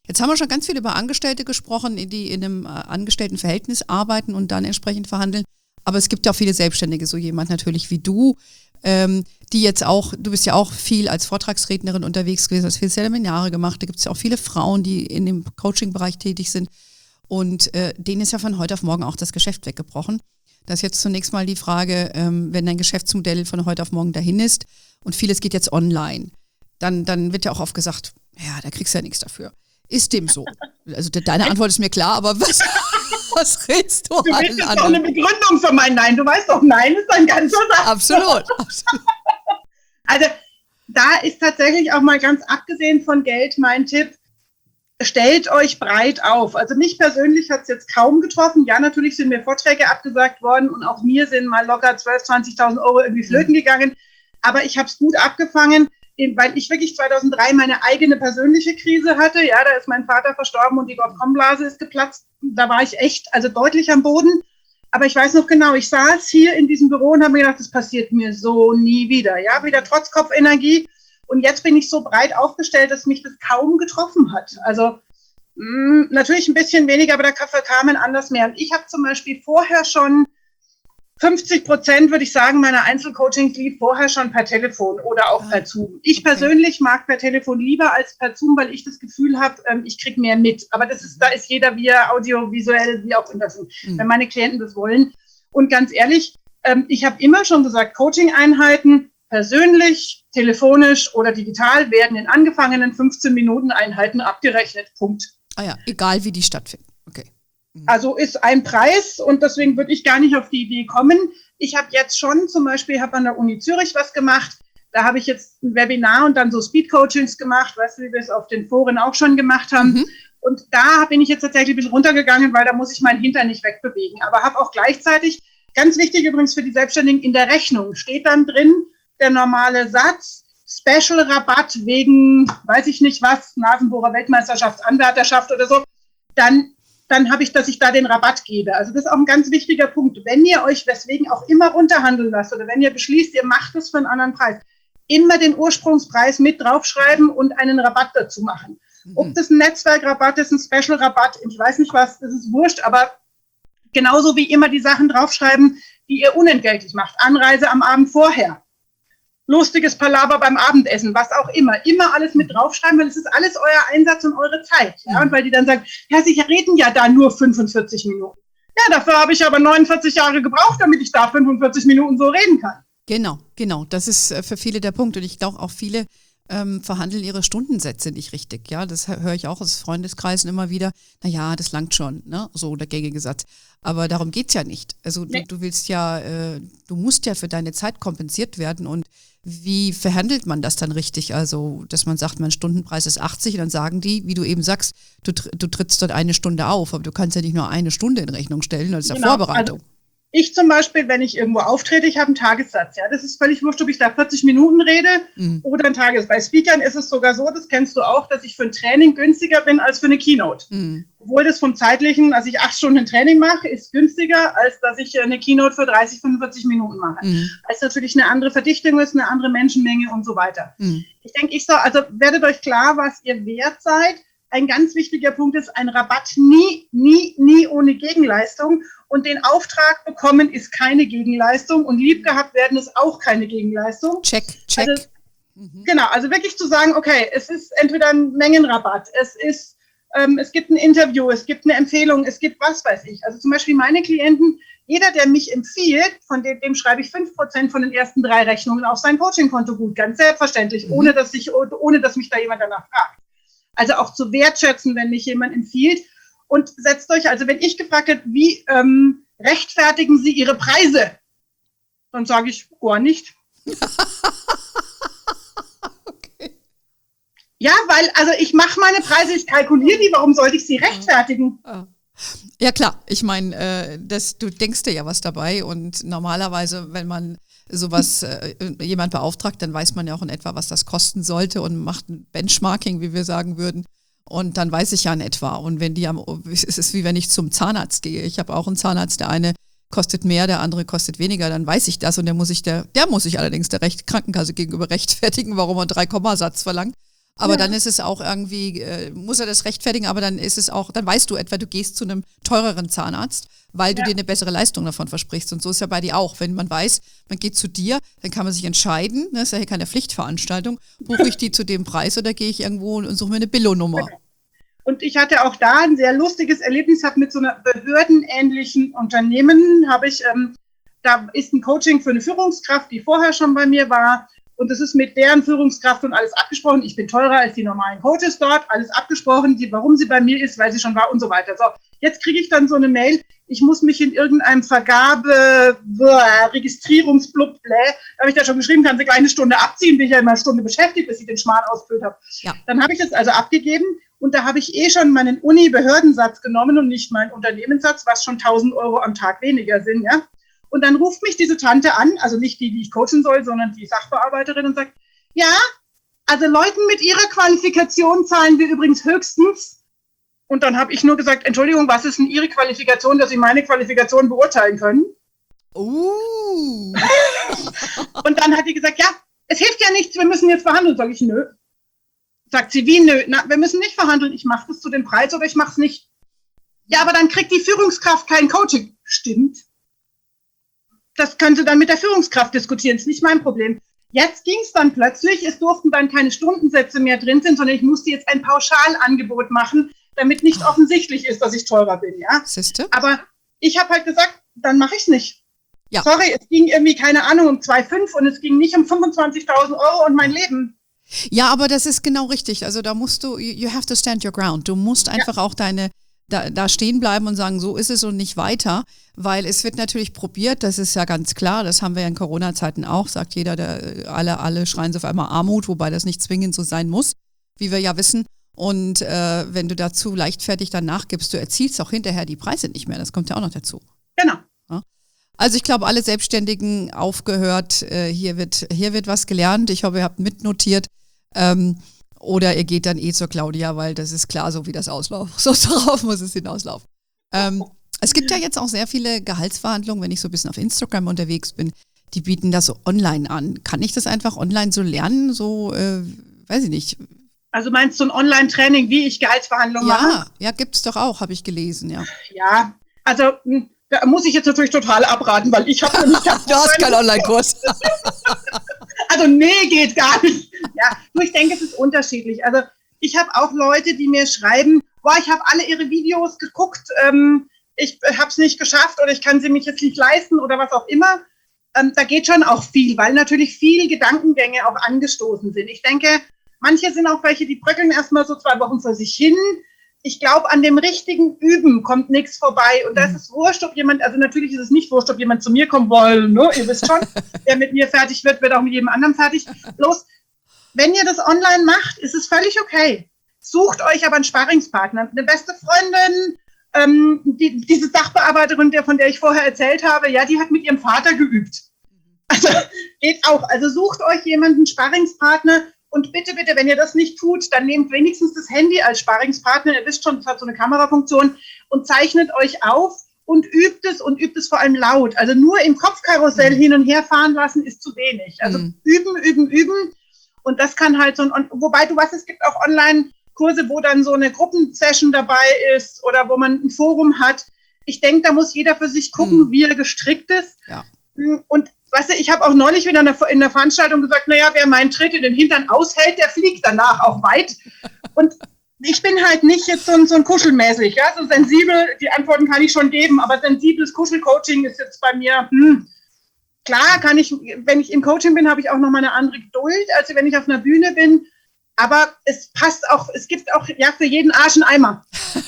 Jetzt haben wir schon ganz viel über Angestellte gesprochen, die in einem Angestelltenverhältnis arbeiten und dann entsprechend verhandeln. Aber es gibt ja auch viele Selbstständige, so jemand natürlich wie du, ähm, die jetzt auch, du bist ja auch viel als Vortragsrednerin unterwegs gewesen, hast viele Seminare gemacht, da gibt es ja auch viele Frauen, die in dem Coaching-Bereich tätig sind und äh, denen ist ja von heute auf morgen auch das Geschäft weggebrochen. Das ist jetzt zunächst mal die Frage, ähm, wenn dein Geschäftsmodell von heute auf morgen dahin ist und vieles geht jetzt online, dann, dann wird ja auch oft gesagt, ja, da kriegst du ja nichts dafür. Ist dem so? Also de- deine Antwort ist mir klar, aber was, was redest du? Du willst jetzt doch eine Begründung für mein Nein. Du weißt doch, Nein ist ein ganzer Satz. Absolut. absolut. Also da ist tatsächlich auch mal ganz abgesehen von Geld mein Tipp, stellt euch breit auf. Also mich persönlich hat es jetzt kaum getroffen. Ja, natürlich sind mir Vorträge abgesagt worden und auch mir sind mal locker zwölftausend, zwanzigtausend Euro irgendwie flöten gegangen. Aber ich habe es gut abgefangen, weil ich wirklich zweitausenddrei meine eigene persönliche Krise hatte. Ja, da ist mein Vater verstorben und die Dotcom-Blase ist geplatzt. Da war ich echt, also deutlich am Boden. Aber ich weiß noch genau, ich saß hier in diesem Büro und habe mir gedacht, das passiert mir so nie wieder. Ja, wieder trotz Kopfenergie. Und jetzt bin ich so breit aufgestellt, dass mich das kaum getroffen hat. Also mh, natürlich ein bisschen weniger, aber da kamen anders mehr. Und ich habe zum Beispiel vorher schon fünfzig Prozent, würde ich sagen, meiner Einzelcoachings lief vorher schon per Telefon oder auch per Zoom. Ich okay. persönlich mag per Telefon lieber als per Zoom, weil ich das Gefühl habe, ich kriege mehr mit. Aber das ist, da ist jeder via audiovisuell, wie auch immer, mhm. wenn meine Klienten das wollen. Und ganz ehrlich, ich habe immer schon gesagt, Coaching-Einheiten persönlich, telefonisch oder digital werden in angefangenen fünfzehn Minuten Einheiten abgerechnet. Punkt. Ah ja, egal wie die stattfinden. Okay. Also ist ein Preis und deswegen würde ich gar nicht auf die Idee kommen. Ich habe jetzt schon zum Beispiel, habe an der Uni Zürich was gemacht. Da habe ich jetzt ein Webinar und dann so Speed-Coachings gemacht, weißt du, wie wir es auf den Foren auch schon gemacht haben. Mhm. Und da bin ich jetzt tatsächlich ein bisschen runtergegangen, weil da muss ich meinen Hintern nicht wegbewegen. Aber habe auch gleichzeitig, ganz wichtig übrigens für die Selbstständigen, in der Rechnung steht dann drin der normale Satz, Special-Rabatt wegen, weiß ich nicht was, Nasenbohrer Weltmeisterschaft, Anwärterschaft oder so, dann dann habe ich, dass ich da den Rabatt gebe. Also das ist auch ein ganz wichtiger Punkt. Wenn ihr euch weswegen auch immer runterhandeln lasst oder wenn ihr beschließt, ihr macht es für einen anderen Preis, immer den Ursprungspreis mit draufschreiben und einen Rabatt dazu machen. Mhm. Ob das ein Netzwerkrabatt ist, ein Special-Rabatt, ich weiß nicht was, das ist wurscht, aber genauso wie immer die Sachen draufschreiben, die ihr unentgeltlich macht. Anreise am Abend vorher. Lustiges Palaver beim Abendessen, was auch immer. Immer alles mit draufschreiben, weil es ist alles euer Einsatz und eure Zeit. Ja? Und weil die dann sagen, ja, Sie reden ja da nur fünfundvierzig Minuten. Ja, dafür habe ich aber neunundvierzig Jahre gebraucht, damit ich da fünfundvierzig Minuten so reden kann. Genau, genau. Das ist für viele der Punkt. Und ich glaube auch viele ähm, verhandeln ihre Stundensätze nicht richtig. Ja, das höre ich auch aus Freundeskreisen immer wieder. Naja, das langt schon, ne? So der gängige Satz. Aber darum geht's ja nicht. Also du, nee. du willst ja, äh, du musst ja für deine Zeit kompensiert werden und wie verhandelt man das dann richtig? Also, dass man sagt, mein Stundenpreis ist achtzig und dann sagen die, wie du eben sagst, du, du trittst dort eine Stunde auf, aber du kannst ja nicht nur eine Stunde in Rechnung stellen, das ist genau. ja Vorbereitung. Also, ich zum Beispiel, wenn ich irgendwo auftrete, ich habe einen Tagessatz. Ja, das ist völlig wurscht, ob ich da vierzig Minuten rede mhm. oder ein Tagessatz. Bei Speakern ist es sogar so, das kennst du auch, dass ich für ein Training günstiger bin als für eine Keynote. Mhm. Obwohl das vom zeitlichen, also ich acht Stunden Training mache, ist günstiger, als dass ich eine Keynote für dreißig, fünfundvierzig Minuten mache. Mhm. Weil es natürlich eine andere Verdichtung ist, eine andere Menschenmenge und so weiter. Mhm. Ich denke, ich so, also werdet euch klar, was ihr wert seid. Ein ganz wichtiger Punkt ist, ein Rabatt nie, nie, nie ohne Gegenleistung. Und den Auftrag bekommen ist keine Gegenleistung und lieb gehabt werden ist auch keine Gegenleistung. Check, check. Also, mhm. Genau, also wirklich zu sagen, okay, es ist entweder ein Mengenrabatt, es ist, ähm, es gibt ein Interview, es gibt eine Empfehlung, es gibt was weiß ich. Also zum Beispiel meine Klienten, jeder, der mich empfiehlt, von dem, dem schreibe ich fünf Prozent von den ersten drei Rechnungen auf sein Coaching-Konto gut, ganz selbstverständlich, mhm. ohne, dass ich, ohne dass mich da jemand danach fragt. Also auch zu wertschätzen, wenn mich jemand empfiehlt. Und setzt euch, also wenn ich gefragt hätte, wie ähm, rechtfertigen Sie Ihre Preise? Dann sage ich, gar nicht. Okay. Ja, weil, also ich mache meine Preise, ich kalkuliere die, warum sollte ich sie rechtfertigen? Ja klar, ich meine, äh, das, du denkst dir ja was dabei und normalerweise, wenn man sowas äh, jemand beauftragt, dann weiß man ja auch in etwa, was das kosten sollte und macht ein Benchmarking, wie wir sagen würden. Und dann weiß ich ja in etwa. Und wenn die am, es ist wie wenn ich zum Zahnarzt gehe. Ich habe auch einen Zahnarzt, der eine kostet mehr, der andere kostet weniger, dann weiß ich das. Und der muss ich der, der muss ich allerdings der Recht, Krankenkasse gegenüber rechtfertigen, warum er einen drei Komma Satz verlangt. Aber Ja. dann ist es auch irgendwie, äh, muss er das rechtfertigen, aber dann ist es auch, dann weißt du etwa, du gehst zu einem teureren Zahnarzt, weil du Ja. dir eine bessere Leistung davon versprichst. Und so ist ja bei dir auch. Wenn man weiß, man geht zu dir, dann kann man sich entscheiden, ne, ist ja hier keine Pflichtveranstaltung, buche ich die zu dem Preis oder gehe ich irgendwo und suche mir eine Billo-Nummer. Genau. Und ich hatte auch da ein sehr lustiges Erlebnis, habe mit so einer behördenähnlichen Unternehmen, habe ich, ähm, da ist ein Coaching für eine Führungskraft, die vorher schon bei mir war. Und das ist mit deren Führungskraft und alles abgesprochen. Ich bin teurer als die normalen Coaches dort, alles abgesprochen, die, warum sie bei mir ist, weil sie schon war und so weiter. So, jetzt kriege ich dann so eine Mail, ich muss mich in irgendeinem Vergabe, Registrierungsblub, da habe ich da schon geschrieben, kann sie gleich eine Stunde abziehen, bin ich ja immer eine Stunde beschäftigt, bis ich den Schmarrn ausgefüllt habe. Ja. Dann habe ich das also abgegeben und da habe ich eh schon meinen Uni-Behördensatz genommen und nicht meinen Unternehmenssatz, was schon tausend Euro am Tag weniger sind, ja. Und dann ruft mich diese Tante an, also nicht die, die ich coachen soll, sondern die Sachbearbeiterin und sagt, ja, also Leuten mit ihrer Qualifikation zahlen wir übrigens höchstens. Und dann habe ich nur gesagt, Entschuldigung, was ist denn Ihre Qualifikation, dass Sie meine Qualifikation beurteilen können? Uh. Und dann hat die gesagt, ja, es hilft ja nichts, wir müssen jetzt verhandeln. Sag ich, nö. Sagt sie, wie nö? Na, wir müssen nicht verhandeln, ich mache das zu dem Preis oder ich mache es nicht. Ja, aber dann kriegt die Führungskraft kein Coaching. Stimmt. Das könnte dann mit der Führungskraft diskutieren, ist nicht mein Problem. Jetzt ging es dann plötzlich, es durften dann keine Stundensätze mehr drin sind, sondern ich musste jetzt ein Pauschalangebot machen, damit nicht offensichtlich ist, dass ich teurer bin. Ja? Siehste? Aber ich habe halt gesagt, dann mache ich es nicht. Ja. Sorry, es ging irgendwie, keine Ahnung, um zwei Komma fünf und es ging nicht um fünfundzwanzigtausend Euro und mein Leben. Ja, aber das ist genau richtig. Also da musst du, you, you have to stand your ground. Du musst einfach ja. auch deine, da, da stehen bleiben und sagen, so ist es und nicht weiter. Weil es wird natürlich probiert, das ist ja ganz klar, das haben wir ja in Corona-Zeiten auch, sagt jeder, der, alle, alle schreien so auf einmal Armut, wobei das nicht zwingend so sein muss, wie wir ja wissen. Und äh, wenn du dazu leichtfertig dann nachgibst, du erzielst auch hinterher die Preise nicht mehr, das kommt ja auch noch dazu. Genau. Ja? Also ich glaube, alle Selbstständigen aufgehört, äh, hier wird, hier wird was gelernt, ich hoffe, ihr habt mitnotiert. Ähm, oder ihr geht dann eh zur Claudia, weil das ist klar, so wie das auslauft. So darauf muss es hinauslaufen. Ähm, Es gibt ja jetzt auch sehr viele Gehaltsverhandlungen, wenn ich so ein bisschen auf Instagram unterwegs bin, die bieten das so online an. Kann ich das einfach online so lernen? So, äh, weiß ich nicht. Also meinst du ein Online-Training, wie ich Gehaltsverhandlungen ja, mache? Ja, ja, gibt's doch auch, habe ich gelesen, ja. Ja, also da muss ich jetzt natürlich total abraten, weil ich habe nämlich... Du hast keinen Online-Kurs. Also nee, geht gar nicht. Ja, nur ich denke, es ist unterschiedlich. Also ich habe auch Leute, die mir schreiben, boah, ich habe alle ihre Videos geguckt, ähm, ich habe es nicht geschafft oder ich kann sie mich jetzt nicht leisten oder was auch immer. Ähm, da geht schon auch viel, weil natürlich viel Gedankengänge auch angestoßen sind. Ich denke, manche sind auch welche, die bröckeln erstmal so zwei Wochen vor sich hin. Ich glaube, an dem richtigen Üben kommt nichts vorbei. Und da ist es wurscht, ob jemand, also natürlich ist es nicht wurscht, ob jemand zu mir kommen will, ne? Ihr wisst schon, wer mit mir fertig wird, wird auch mit jedem anderen fertig. Bloß, wenn ihr das online macht, ist es völlig okay. Sucht euch aber einen Sparringspartner, eine beste Freundin. Ähm, die, diese Sachbearbeiterin, der, von der ich vorher erzählt habe, ja, die hat mit ihrem Vater geübt. Also geht auch. Also sucht euch jemanden, Sparringspartner und bitte, bitte, wenn ihr das nicht tut, dann nehmt wenigstens das Handy als Sparringspartner. Ihr wisst schon, es hat so eine Kamerafunktion und zeichnet euch auf und übt es und übt es vor allem laut. Also nur im Kopfkarussell mhm. hin und her fahren lassen ist zu wenig. Also mhm. üben, üben, üben und das kann halt so ein, wobei du weißt, es gibt auch online Kurse, wo dann so eine Gruppensession dabei ist oder wo man ein Forum hat. Ich denke, da muss jeder für sich gucken, hm. wie er gestrickt ist. Ja. Und weißt du, ich habe auch neulich wieder in der Veranstaltung gesagt, naja, wer meinen Tritt in den Hintern aushält, der fliegt danach auch weit. Und ich bin halt nicht jetzt so ein, so ein Kuschelmäßig, ja, so sensibel, die Antworten kann ich schon geben, aber sensibles Kuschelcoaching ist jetzt bei mir, hm, klar kann ich, wenn ich im Coaching bin, habe ich auch noch mal eine andere Geduld, als wenn ich auf einer Bühne bin. Aber es passt auch, es gibt auch ja für jeden Arsch einen Eimer.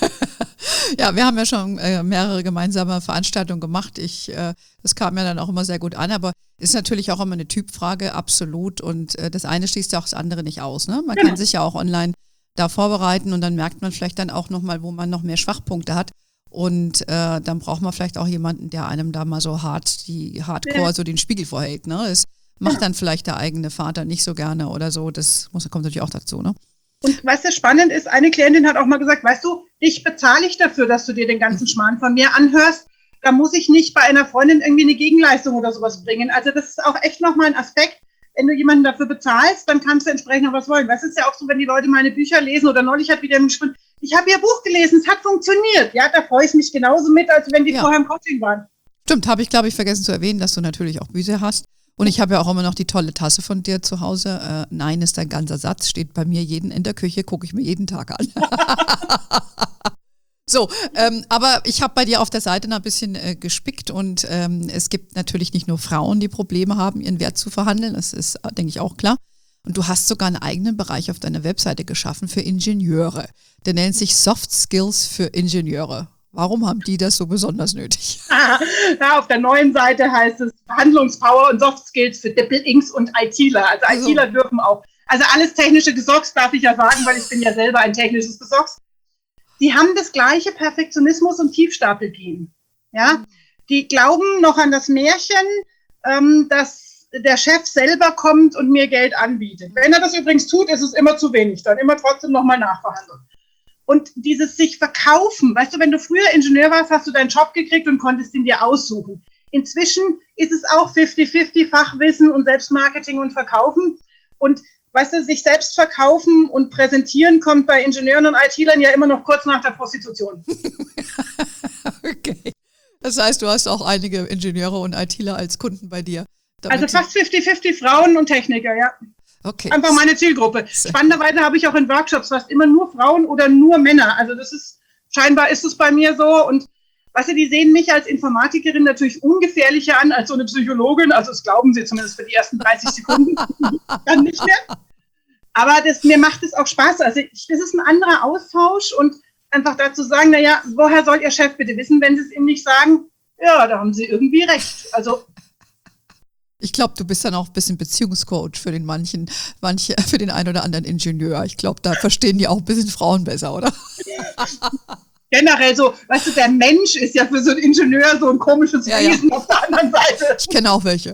Ja, wir haben ja schon äh, mehrere gemeinsame Veranstaltungen gemacht. Ich, äh, das kam mir dann auch immer sehr gut an, aber ist natürlich auch immer eine Typfrage, absolut. Und äh, das eine schließt ja auch das andere nicht aus. Ne? Man genau. kann sich ja auch online da vorbereiten und dann merkt man vielleicht dann auch nochmal, wo man noch mehr Schwachpunkte hat. Und äh, dann braucht man vielleicht auch jemanden, der einem da mal so hart, die Hardcore ja. so den Spiegel vorhält. Ne? Das macht dann vielleicht der eigene Vater nicht so gerne oder so. Das muss, kommt natürlich auch dazu, ne? Und was ja spannend ist, eine Klientin hat auch mal gesagt, weißt du, dich bezahle ich dafür, dass du dir den ganzen Schmarrn von mir anhörst. Da muss ich nicht bei einer Freundin irgendwie eine Gegenleistung oder sowas bringen. Also das ist auch echt nochmal ein Aspekt. wenn du jemanden dafür bezahlst, dann kannst du entsprechend auch was wollen. Das ist ja auch so, wenn die Leute meine Bücher lesen oder neulich hat wieder ein Gespräch, ich habe ihr Buch gelesen, es hat funktioniert. Ja, da freue ich mich genauso mit, als wenn die ja. vorher im Coaching waren. Stimmt, habe ich, glaube ich, vergessen zu erwähnen, dass du natürlich auch Bücher hast. Und ich habe ja auch immer noch die tolle Tasse von dir zu Hause. Äh, Nein ist ein ganzer Satz, steht bei mir jeden in der Küche, gucke ich mir jeden Tag an. So, ähm, aber ich habe bei dir auf der Seite noch ein bisschen äh, gespickt und ähm, es gibt natürlich nicht nur Frauen, die Probleme haben, ihren Wert zu verhandeln, das ist, denke ich, auch klar. Und du hast sogar einen eigenen Bereich auf deiner Webseite geschaffen für Ingenieure. Der nennt sich Soft Skills für Ingenieure. Warum haben die das so besonders nötig? Ja, auf der neuen Seite heißt es Verhandlungspower und Soft Skills für Doppel-Inks und ITler. Also, also ITler dürfen auch. Also alles technische Gesocks darf ich ja sagen, weil ich bin ja selber ein technisches Gesocks. Die haben das gleiche Perfektionismus und Tiefstapelgehen. Ja, die glauben noch an das Märchen, ähm, dass der Chef selber kommt und mir Geld anbietet. Wenn er das übrigens tut, ist es immer zu wenig. Dann immer trotzdem nochmal nachverhandeln. Und dieses sich verkaufen, weißt du, wenn du früher Ingenieur warst, hast du deinen Job gekriegt und konntest ihn dir aussuchen. Inzwischen ist es auch fifty fifty Fachwissen und Selbstmarketing und Verkaufen. Und weißt du, sich selbst verkaufen und präsentieren kommt bei Ingenieuren und ITlern ja immer noch kurz nach der Prostitution. Okay. Das heißt, du hast auch einige Ingenieure und ITler als Kunden bei dir. Also fast fifty fifty Frauen und Techniker, ja. Okay. Einfach meine Zielgruppe. Spannenderweise habe ich auch in Workshops fast immer nur Frauen oder nur Männer. Also das ist, scheinbar ist es bei mir so. Und weißt du, die sehen mich als Informatikerin natürlich ungefährlicher an als so eine Psychologin. Also das glauben sie zumindest für die ersten dreißig Sekunden. Dann nicht mehr. Aber das, mir macht es auch Spaß. Also ich, das ist ein anderer Austausch und einfach dazu sagen, naja, woher soll Ihr Chef bitte wissen, wenn Sie es ihm nicht sagen? Ja, da haben Sie irgendwie recht. Also ich glaube, du bist dann auch ein bisschen Beziehungscoach für den manchen, manche, für den einen oder anderen Ingenieur. Ich glaube, da verstehen die auch ein bisschen Frauen besser, oder? Generell so, weißt du, der Mensch ist ja für so einen Ingenieur so ein komisches ja, Wesen ja. auf der anderen Seite. Ich kenne auch welche.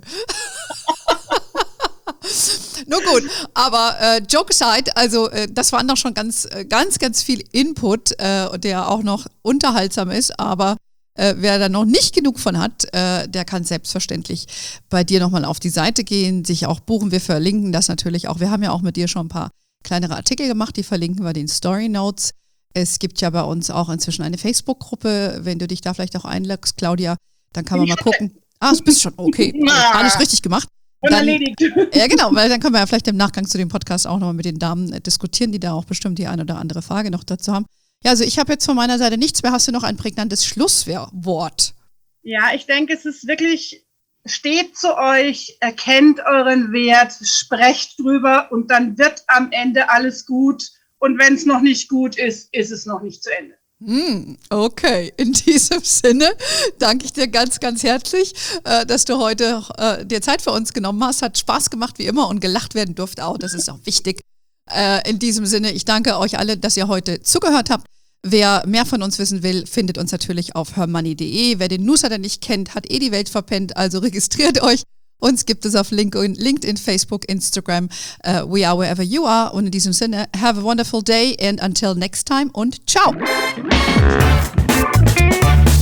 Nur gut, aber äh, Joke aside, also äh, das war noch schon ganz, ganz, ganz viel Input, äh, der auch noch unterhaltsam ist, aber Äh, wer da noch nicht genug von hat, äh, der kann selbstverständlich bei dir nochmal auf die Seite gehen, sich auch buchen. Wir verlinken das natürlich auch. Wir haben ja auch mit dir schon ein paar kleinere Artikel gemacht, die verlinken wir den Story Notes. Es gibt ja bei uns auch inzwischen eine Facebook-Gruppe. Wenn du dich da vielleicht auch einloggst, Claudia, dann kann man mal gucken. Ah, das bist schon, okay. Alles richtig gemacht. Und erledigt. Ja, genau, weil dann können wir ja vielleicht im Nachgang zu dem Podcast auch nochmal mit den Damen äh, diskutieren, die da auch bestimmt die eine oder andere Frage noch dazu haben. Ja, also ich habe jetzt von meiner Seite nichts mehr. Hast du noch ein prägnantes Schlusswort? Ja, ich denke, es ist wirklich, steht zu euch, erkennt euren Wert, sprecht drüber und dann wird am Ende alles gut. Und wenn es noch nicht gut ist, ist es noch nicht zu Ende. Mm, okay, in diesem Sinne danke ich dir ganz, ganz herzlich, äh, dass du heute äh, dir Zeit für uns genommen hast. Hat Spaß gemacht wie immer und gelacht werden durfte auch. Das ist auch wichtig. Äh, in diesem Sinne, ich danke euch alle, dass ihr heute zugehört habt. Wer mehr von uns wissen will, findet uns natürlich auf her money punkt de. Wer den Newsletter nicht kennt, hat eh die Welt verpennt, also registriert euch. Uns gibt es auf LinkedIn, LinkedIn Facebook, Instagram. Uh, we are wherever you are. Und in diesem Sinne, have a wonderful day and until next time und ciao.